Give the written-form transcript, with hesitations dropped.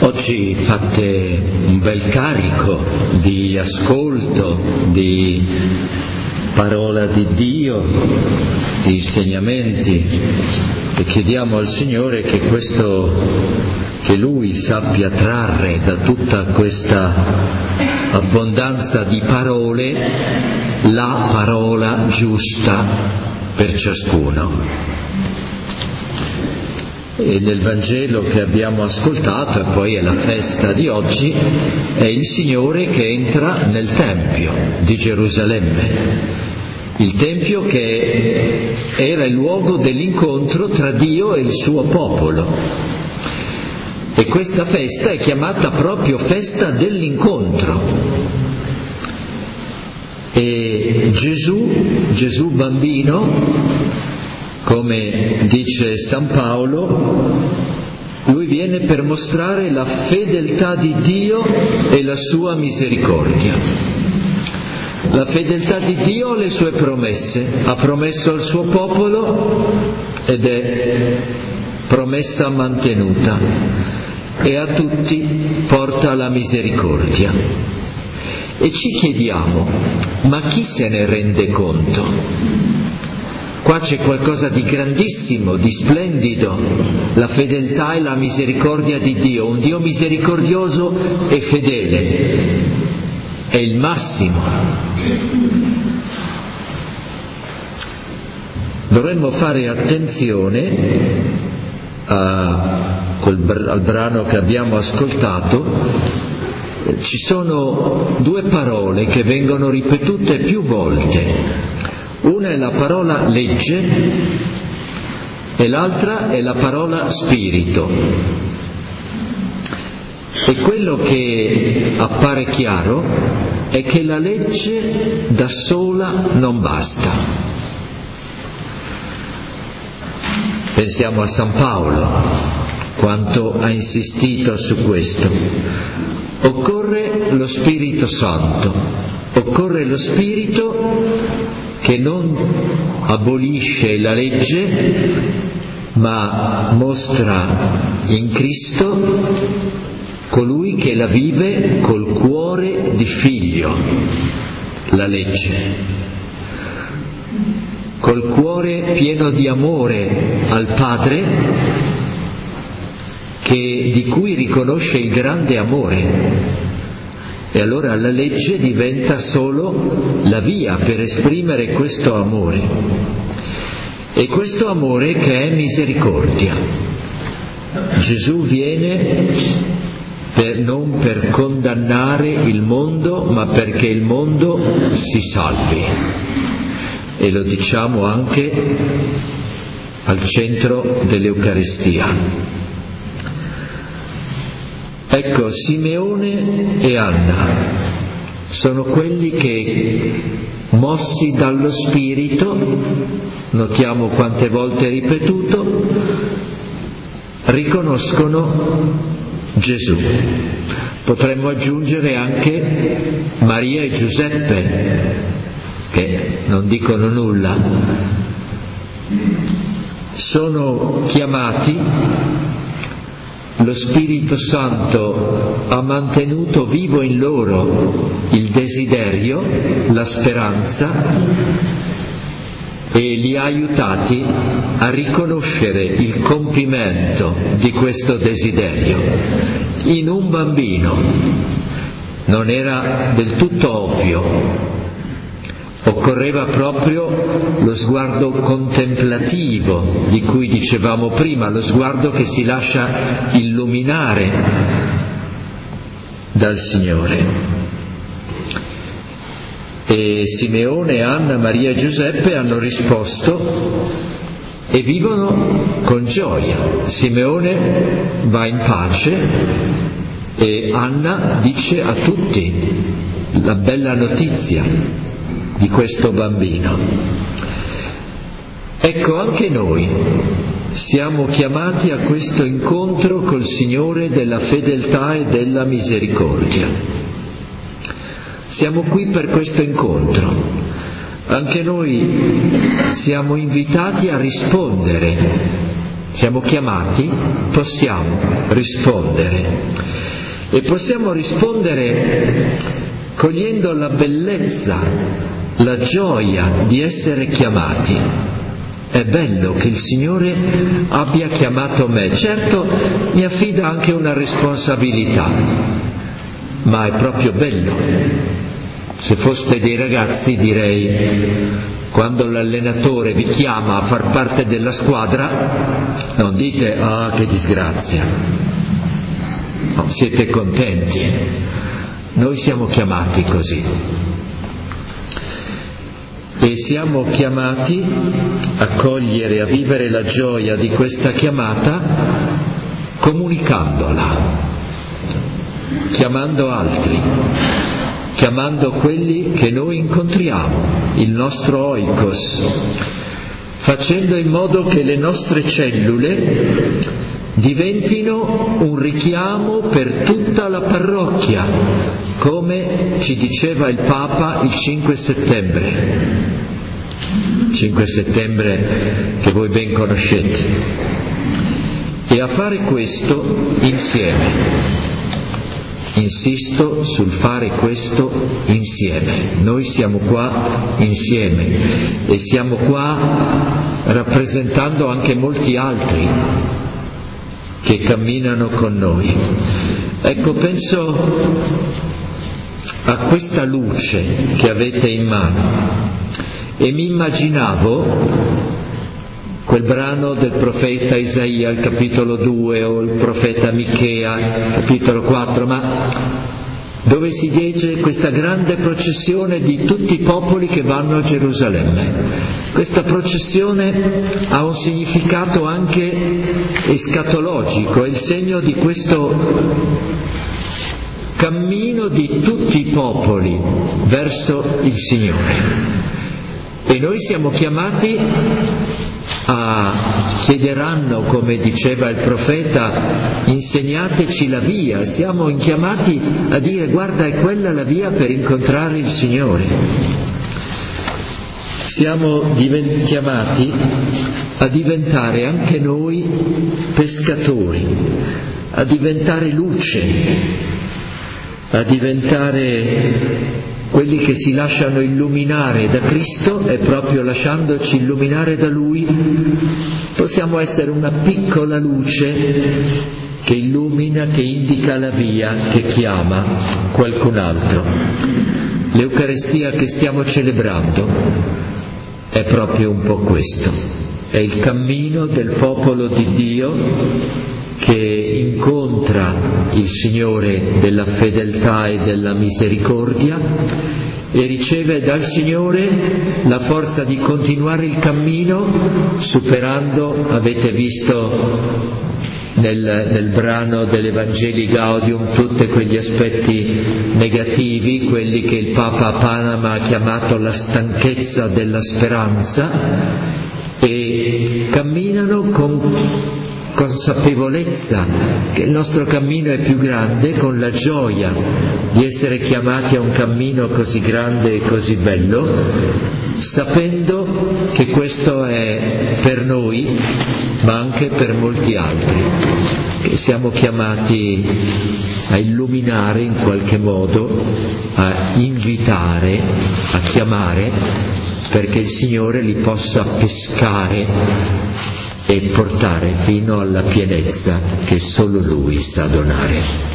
Oggi fate un bel carico di ascolto, di parola di Dio, di insegnamenti, e chiediamo al Signore che Lui sappia trarre da tutta questa abbondanza di parole la parola giusta per ciascuno. E nel Vangelo che abbiamo ascoltato, e poi è la festa di oggi, è il Signore che entra nel Tempio di Gerusalemme, il Tempio che era il luogo dell'incontro tra Dio e il suo popolo. E questa festa è chiamata proprio festa dell'incontro. E Gesù bambino, come dice San Paolo, lui viene per mostrare la fedeltà di Dio e la sua misericordia. La fedeltà di Dio alle sue promesse. Ha promesso al suo popolo ed è promessa mantenuta. E a tutti porta la misericordia. E ci chiediamo, ma chi se ne rende conto? Qua c'è qualcosa di grandissimo, di splendido, la fedeltà e la misericordia di Dio, un Dio misericordioso e fedele, è il massimo. Dovremmo fare attenzione al brano che abbiamo ascoltato. Ci sono due parole che vengono ripetute più volte. Una è la parola legge e l'altra è la parola spirito. E quello che appare chiaro è che la legge da sola non basta. Pensiamo a San Paolo, quanto ha insistito su questo. Occorre lo Spirito Santo, occorre lo Spirito che non abolisce la legge, ma mostra in Cristo colui che la vive col cuore di figlio, la legge, col cuore pieno di amore al Padre, di cui riconosce il grande amore. E allora la legge diventa solo la via per esprimere questo amore. E questo amore che è misericordia. Gesù viene non per condannare il mondo, ma perché il mondo si salvi. E lo diciamo anche al centro dell'Eucaristia. Ecco, Simeone e Anna sono quelli che, mossi dallo Spirito, notiamo quante volte ripetuto, riconoscono Gesù. Potremmo aggiungere anche Maria e Giuseppe, che non dicono nulla. Sono chiamati. Lo Spirito Santo ha mantenuto vivo in loro il desiderio, la speranza, e li ha aiutati a riconoscere il compimento di questo desiderio in un bambino. Non era del tutto ovvio. Occorreva proprio lo sguardo contemplativo di cui dicevamo prima, lo sguardo che si lascia illuminare dal Signore. E Simeone, Anna, Maria e Giuseppe hanno risposto e vivono con gioia. Simeone va in pace e Anna dice a tutti la bella notizia di questo bambino. Ecco, anche noi siamo chiamati a questo incontro col Signore della fedeltà e della misericordia. Siamo qui per questo incontro. Anche noi siamo invitati a rispondere siamo chiamati, possiamo rispondere. E possiamo rispondere cogliendo la bellezza, la gioia di essere chiamati. È bello che il Signore abbia chiamato me. Certo, mi affida anche una responsabilità, ma è proprio bello. Se foste dei ragazzi direi, quando l'allenatore vi chiama a far parte della squadra, non dite «ah, che disgrazia», no, siete contenti. Noi siamo chiamati così. E siamo chiamati a cogliere, a vivere la gioia di questa chiamata comunicandola, chiamando altri, chiamando quelli che noi incontriamo, il nostro oikos, facendo in modo che le nostre cellule diventino un richiamo per tutta la parrocchia, come ci diceva il Papa il 5 settembre. 5 settembre che voi ben conoscete. E a fare questo insieme. Insisto sul fare questo insieme. Noi siamo qua insieme e siamo qua rappresentando anche molti altri che camminano con noi. Ecco, penso a questa luce che avete in mano e mi immaginavo quel brano del profeta Isaia, il capitolo 2, o il profeta Michea, capitolo 4, ma dove si legge questa grande processione di tutti i popoli che vanno a Gerusalemme. Questa processione ha un significato anche escatologico, è il segno di questo cammino di tutti i popoli verso il Signore. E noi siamo chiamati chiederanno, come diceva il profeta, insegnateci la via. Siamo chiamati a dire: guarda, è quella la via per incontrare il Signore. Siamo chiamati a diventare anche noi pescatori, a diventare luce, a diventare quelli che si lasciano illuminare da Cristo, e proprio lasciandoci illuminare da Lui possiamo essere una piccola luce che illumina, che indica la via, che chiama qualcun altro. L'Eucaristia che stiamo celebrando è proprio un po' questo, è il cammino del popolo di Dio che incontra il Signore della fedeltà e della misericordia e riceve dal Signore la forza di continuare il cammino, superando, avete visto nel brano dell'Evangelii Gaudium, tutti quegli aspetti negativi, quelli che il Papa a Panama ha chiamato la stanchezza della speranza, e camminano con consapevolezza che il nostro cammino è più grande, con la gioia di essere chiamati a un cammino così grande e così bello, sapendo che questo è per noi, ma anche per molti altri, che siamo chiamati a illuminare in qualche modo, a invitare, a chiamare, perché il Signore li possa pescare e portare fino alla pienezza che solo Lui sa donare.